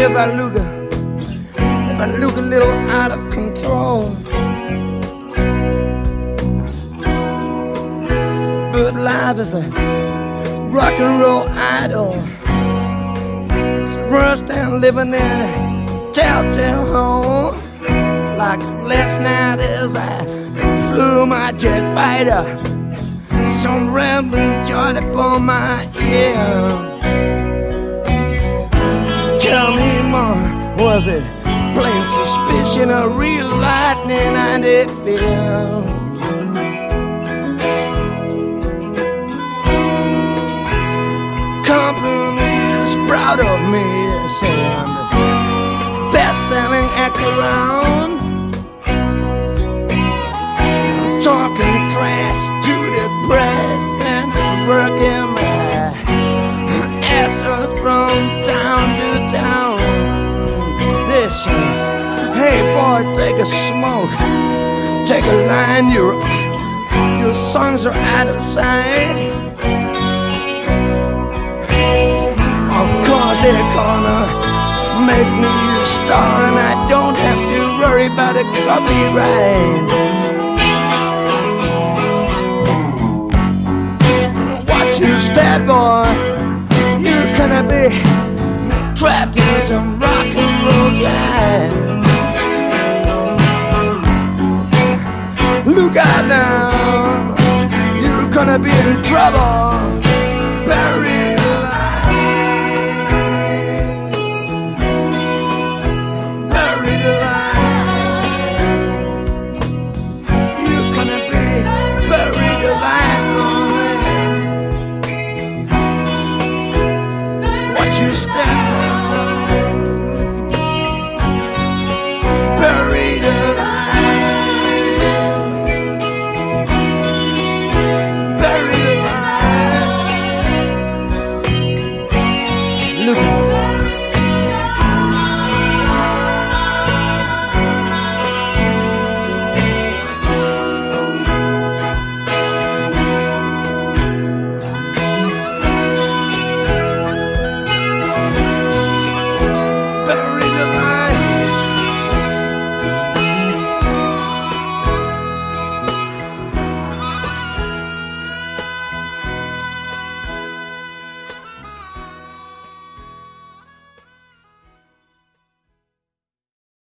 if I look a little out of control. But life is a rock and roll idol. It's worse than living in a telltale home. Like last night as I flew my jet fighter, some rambling joint upon my ear. Tell me more, was it plain suspicion or real lightning I did feel? Company is proud of me, saying I'm the best-selling act around. I'm talking trash to the press and I'm working my ass off from town to town. Listen, hey boy, take a smoke, take a line, your songs are out of sight. Of course they're gonna make me a star, and I don't have to worry about a copyright. Watch your step, boy, you're gonna be trapped in some rock and roll jive. Look out now, you're gonna be in trouble.